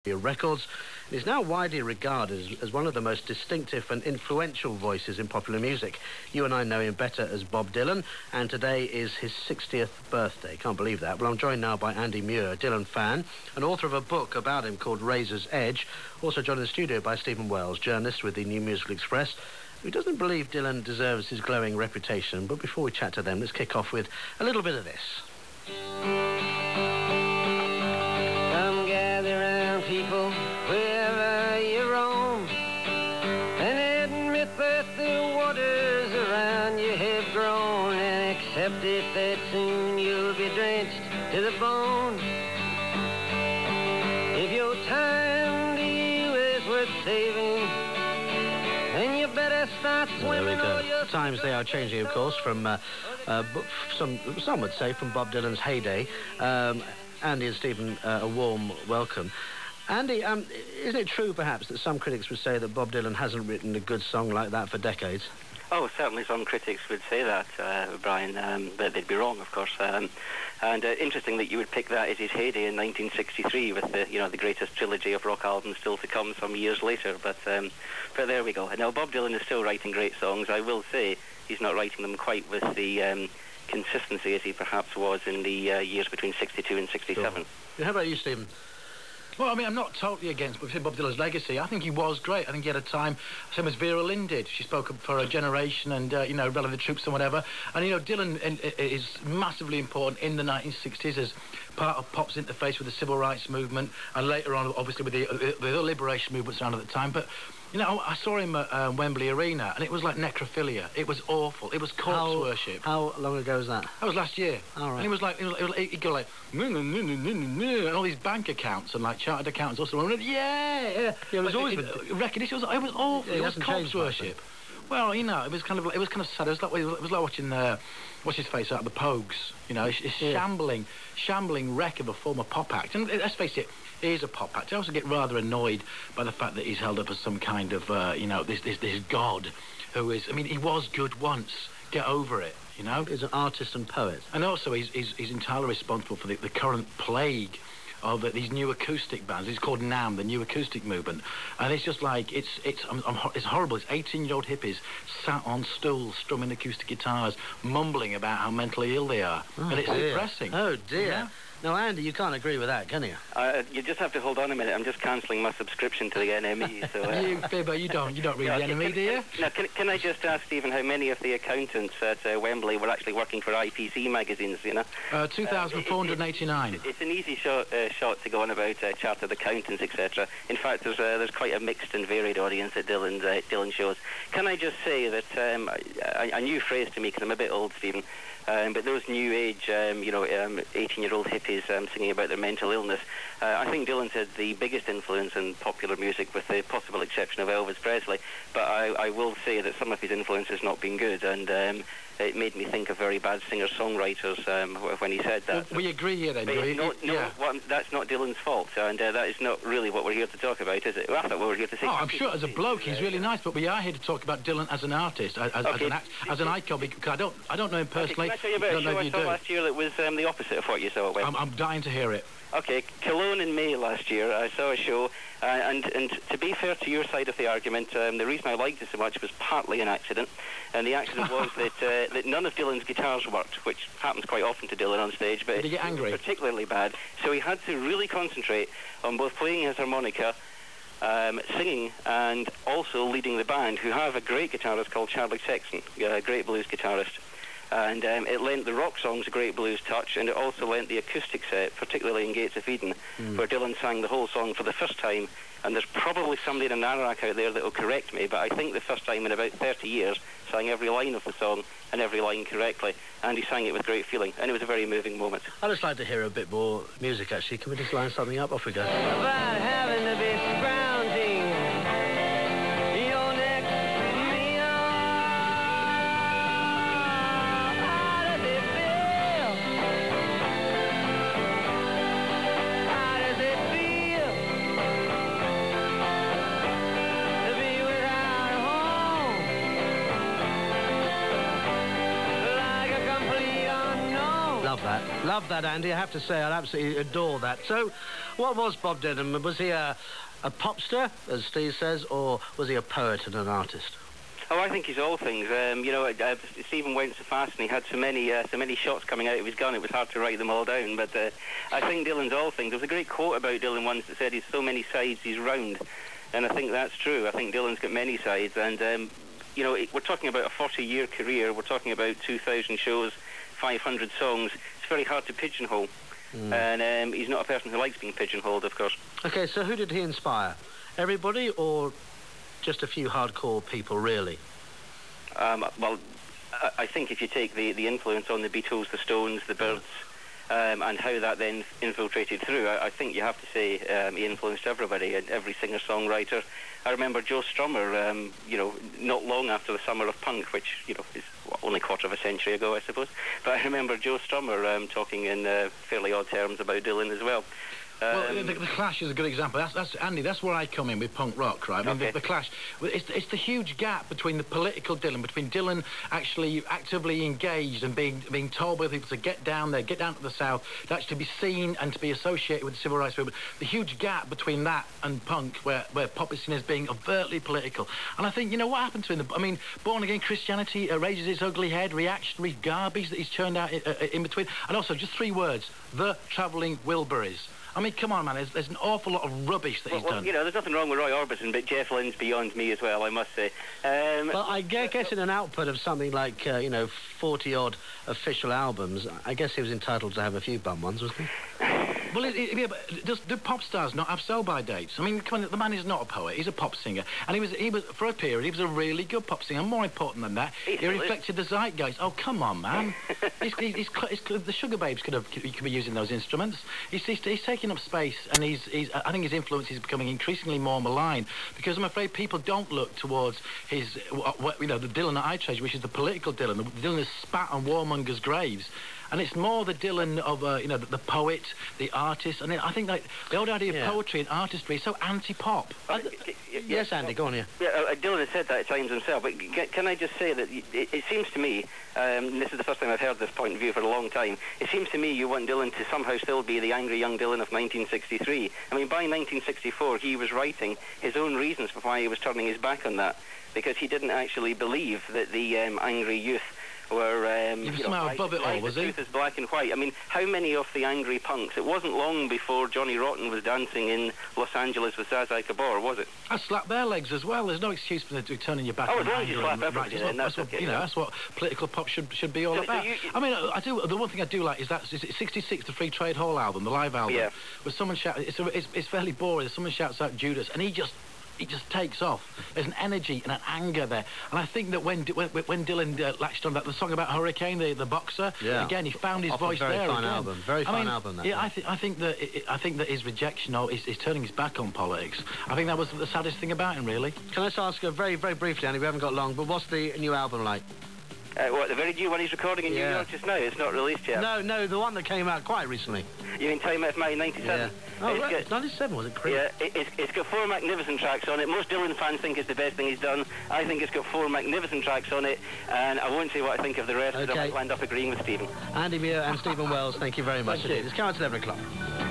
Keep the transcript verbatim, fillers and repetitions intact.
Records, and is now widely regarded as, as one of the most distinctive and influential voices in popular music. You and I know him better as Bob Dylan, and today is his sixtieth birthday. Can't believe that. Well, I'm joined now by Andy Muir, a Dylan fan, and author of a book about him called Razor's Edge. Also joined in the studio by Stephen Wells, journalist with the New Musical Express, who doesn't believe Dylan deserves his glowing reputation. But before we chat to them, let's kick off with a little bit of this. Come gather round, people, wherever you roam, and admit that the waters around you have grown, and accept it that soon you'll be drenched to the bone. If your time to you is worth saving, then you better start swimming. Well, there we go. Times they are changing, of course, from uh, uh, some some would say from Bob Dylan's heyday. Um, Andy and Stephen, uh, a warm welcome. Andy, um, isn't it true, perhaps, that some critics would say that Bob Dylan hasn't written a good song like that for decades? Oh, certainly some critics would say that, uh, Brian, um, but they'd be wrong, of course. Um, and uh, interesting that you would pick that as his heyday in nineteen sixty-three, with the, you know, the greatest trilogy of rock albums still to come some years later. But, um, but there we go. Now, Bob Dylan is still writing great songs. I will say he's not writing them quite with the Um, consistency as he perhaps was in the uh, years between sixty-two and sixty-seven. Sure. How about you, Stephen? Well, I mean, I'm not totally against Bob Dylan's legacy. I think he was great. I think he had a time, same as Vera Lynn did. She spoke up for a generation and, uh, you know, rallied the troops and whatever. And, you know, Dylan is massively important in the nineteen sixties as part of pop's interface with the civil rights movement, and later on, obviously, with the, the, the liberation movements around at the time. But, you know, I saw him at uh, Wembley Arena, and it was like necrophilia. It was awful. It was corpse how, worship. How long ago was that? That was last year. All right. And it was like, it was, it was, he'd go like, no, no, no, no, no, no, and all these bank accounts and like chartered accounts also went, yeah, yeah. Yeah, it was but always it, it, recognition. It was, it was awful. Yeah, it was corpse worship. Well, you know, it was kind of, it was kind of sad. It was like, it was like watching uh, what's his face out of the Pogues. You know, it's, it's yeah. shambling, shambling wreck of a former pop act. And let's face it, he is a pop act. I also get rather annoyed by the fact that he's held up as some kind of, uh, you know, this, this, this god who is. I mean, he was good once. Get over it. You know, he's an artist and poet. And also, he's he's, he's entirely responsible for the, the current plague of uh, these new acoustic bands. It's called NAMM, the New Acoustic Movement, and it's just like it's it's I'm, I'm, it's horrible. It's eighteen-year-old hippies sat on stools, strumming acoustic guitars, mumbling about how mentally ill they are, oh, and it's dear. depressing. Oh dear. Yeah. Now, Andy, you can't agree with that, can you? Uh, you just have to hold on a minute. I'm just cancelling my subscription to the N M E. So, uh, you fibber, you don't you don't read no, the N M E, can, do you? Now, can, can I just ask Stephen how many of the accountants at uh, Wembley were actually working for I P C magazines? You know, uh, two thousand four hundred eighty-nine. Uh, it, it, it's an easy shot, uh, shot to go on about uh, chartered accountants, et cetera. In fact, there's uh, there's quite a mixed and varied audience at Dylan's uh, Dylan shows. Can I just say that um, a, a new phrase to me, because I'm a bit old, Stephen. Um, but those new age, um, you know, um, eighteen-year-old hippies um, singing about their mental illness, uh, I think Dylan's had the biggest influence in popular music, with the possible exception of Elvis Presley. But I, I will say that some of his influence has not been good, and um, it made me think of very bad singer-songwriters um, when he said that. Well, we agree here then, but do we? No, no yeah. well, that's not Dylan's fault, and uh, that is not really what we're here to talk about, is it? Well, I thought we were here to say... Oh, I'm sure as a bloke he's really nice, but we are here to talk about Dylan as an artist, as, okay. as, an, act, as an icon, because I don't, I don't know him personally. Okay, can I tell you about a show I saw do. last year that was um, the opposite of what you saw? I'm, I'm dying to hear it. Okay, Cologne in May last year, I saw a show, uh, and, and to be fair to your side of the argument, um, the reason I liked it so much was partly an accident, and the accident was that uh, that none of Dylan's guitars worked, which happens quite often to Dylan on stage, but Did he get angry? Particularly bad. So he had to really concentrate on both playing his harmonica, um, singing, and also leading the band, who have a great guitarist called Charlie Sexton, a great blues guitarist. And um, it lent the rock songs a great blues touch, and it also lent the acoustic set, particularly in Gates of Eden, mm. where Dylan sang the whole song for the first time. And there's probably somebody in Anorak out there that will correct me, but I think the first time in about thirty years, sang every line of the song and every line correctly, and he sang it with great feeling, and it was a very moving moment. I'd just like to hear a bit more music, actually. Can we just line something up? Off we go. About having to be scrounging your next meal. How does it feel? How does it feel to be without a home, like a complete unknown? Love that. Love that, Andy. I have to say, I absolutely adore that. So, What was Bob Dylan? Was he a, a popster, as Steve says, or was he a poet and an artist? Oh, I think he's all things. Um, you know, uh, Stephen went so fast and he had so many, uh, so many shots coming out of his gun. It was hard to write them all down. But uh, I think Dylan's all things. There was a great quote about Dylan once that said, "He's so many sides, he's round," and I think that's true. I think Dylan's got many sides, and um, you know, it, we're talking about a forty-year career. We're talking about two thousand shows, five hundred songs. It's very hard to pigeonhole, mm. and um, he's not a person who likes being pigeonholed, of course. Okay, so who did he inspire? Everybody, or just a few hardcore people, really? Um, well, I, I think if you take the, the influence on the Beatles, the Stones, the Byrds, um, and how that then infiltrated through, I, I think you have to say um, he influenced everybody, and every singer-songwriter. I remember Joe Strummer, um, you know, not long after the Summer of Punk, which, you know, is what, only a quarter of a century ago, I suppose. But I remember Joe Strummer um, talking in uh, fairly odd terms about Dylan as well. Well, Um, the, the Clash is a good example. That's, that's Andy. That's where I come in with punk rock, right? I mean, Okay. the, the Clash. It's, it's the huge gap between the political Dylan, between Dylan actually actively engaged and being being told by people to get down there, get down to the South, to actually be seen and to be associated with the civil rights movement. The huge gap between that and punk, where where pop is seen as being overtly political. And I think, you know, what happened to him? I mean, born again Christianity uh, raises its ugly head. Reactionary garbage that he's churned out in, uh, in between, and also just three words: the travelling Wilburys. I mean, come on, man, there's, there's an awful lot of rubbish that well, he's well, done. you know, there's nothing wrong with Roy Orbison, but Jeff Lynne's beyond me as well, I must say. Um, Well, I gue- guess in an output of something like, uh, you know, forty-odd official albums, I guess he was entitled to have a few bum ones, wasn't he? Well, it, it, yeah, but does, do pop stars not have sell-by dates? I mean, come on, the man is not a poet, he's a pop singer. And he was, he was for a period, he was a really good pop singer. More important than that, He he still is. reflected the zeitgeist. Oh, come on, man. he's, he's, he's, cl- he's, cl- the Sugar Babes could have he could be using those instruments. He's, he's, he's taking up space, and he's, he's, I think his influence is becoming increasingly more malign, because I'm afraid people don't look towards his, what, what, you know, the Dylan that I treasure, which is the political Dylan. The Dylan is spat on warmongers' graves. And it's more the Dylan of, uh, you know, the, the poet, the artist, and I think like the old idea Yeah. of poetry and artistry is so anti-pop. uh, Yes, Andy, go on here. Yeah, uh, Dylan has said that at times himself, but c- can I just say that y- it, it seems to me, um, and this is the first time I've heard this point of view for a long time, it seems to me you want Dylan to somehow still be the angry young Dylan of nineteen sixty-three. I mean, by nineteen sixty-four, he was writing his own reasons for why he was turning his back on that, because he didn't actually believe that the um, angry youth were um, He was you know, somehow why- above it why all, the was he? truth is black and white. I mean, how many of the angry punks? It wasn't long before Johnny Rotten was dancing in Los Angeles with Zazai Gabor, was it? I slap their legs as well. There's no excuse for the, turning your back Oh, on as long as you anger slap and everybody, right, then that's that's what, okay, you know, yeah. that's what political pop should should be all So- so about. you- I mean, I do. The one thing I do like is that is it sixty-six, the Free Trade Hall album, the live album, Yeah. where someone shouts. It's, a, it's it's fairly boring. Someone shouts out Judas, and he just. He just takes off. There's an energy and an anger there, and I think that when when, when Dylan uh, latched on that the song about Hurricane, the, the boxer, Yeah. again he found his Off a voice very there fine again. album. Very I fine mean, album, that yeah, one. I think I think that it, I think that his rejection or his, his turning his back on politics. I think that was the saddest thing about him, really. Can I just ask you very, very briefly, Andy, we haven't got long, but what's the new album like? Uh, what, the very new one he's recording in Yeah. New York just now? It's not released yet. No, no, the one that came out quite recently. You mean Time Out of Mind ninety-seven? Oh, It's right. got- It's ninety-seven, was it? Creep? Yeah, it, it's, it's got four magnificent tracks on it. Most Dylan fans think it's the best thing he's done. I think it's got four magnificent tracks on it, and I won't say what I think of the rest, because Okay. I might end up agreeing with Stephen. Andy Muir and Stephen Wells, thank you very much Thank you. indeed. It's coming to eleven o'clock.